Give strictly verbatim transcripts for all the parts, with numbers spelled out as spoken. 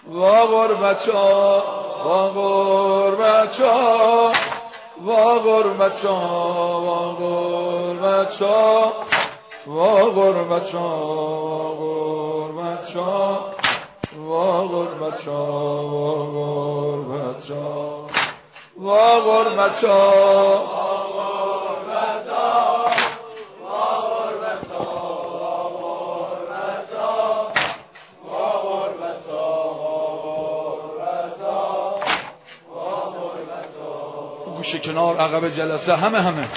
وا غربت‌ها وا غربت‌ها وا غربت‌ها وا غربت‌ها وا غربت‌ها وا غربت‌ها وا غربت‌ها گوشه کنار عقب جلسه همه همه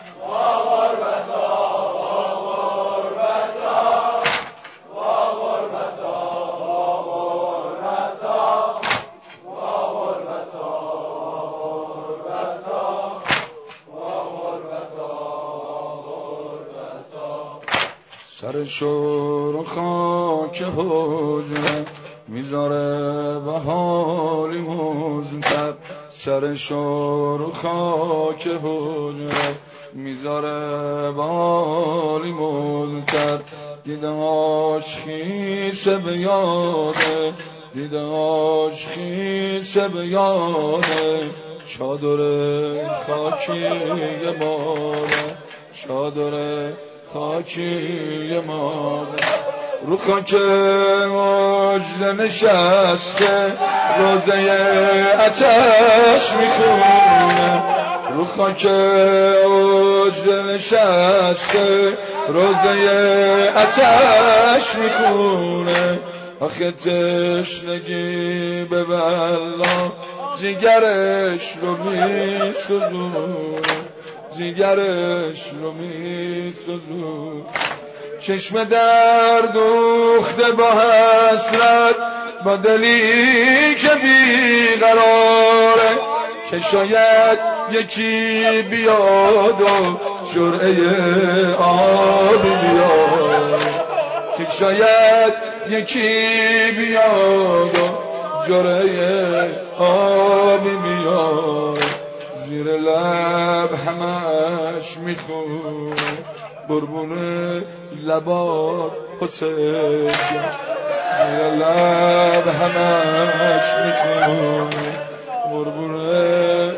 سر شور و خاک حجره میذاره به حالی مزمتر سر شور و خاک حجره میذاره به حالی مزمتر دیداش خیسه به یاده دیداش خیسه به یاده چادر خاکی ماده چادر خاکی ماده رو خاک مجد نشسته روزه آتش میخونه رو خاک مجد نشسته روزه آتش میخونه آخه تشنگی به والله جگرش رو میسوزونه جگرش رو میسوزونه چشم در دوخته با حسرت با دلی که بیقراره که شاید یکی بیاد و جرعه آبی بیاد که شاید یکی بیاد و جرعه آبی بیاد زیر لب همش میخونه قربونه لبات حسین زیر لب همش میخونه قربونه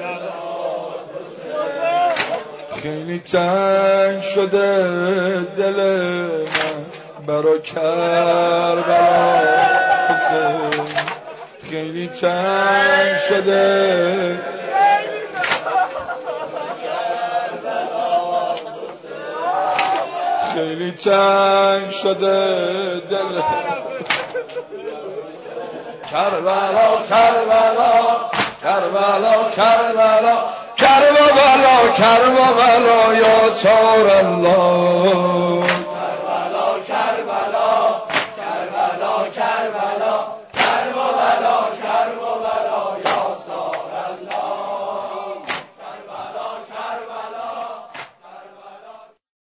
خیلی تنگ شده دل من برا کربلا حسین خیلی تنگ شده خیلی تنگ شده دل کربلا کربلا کربلا کربلا کربلا کربلا یا سار الله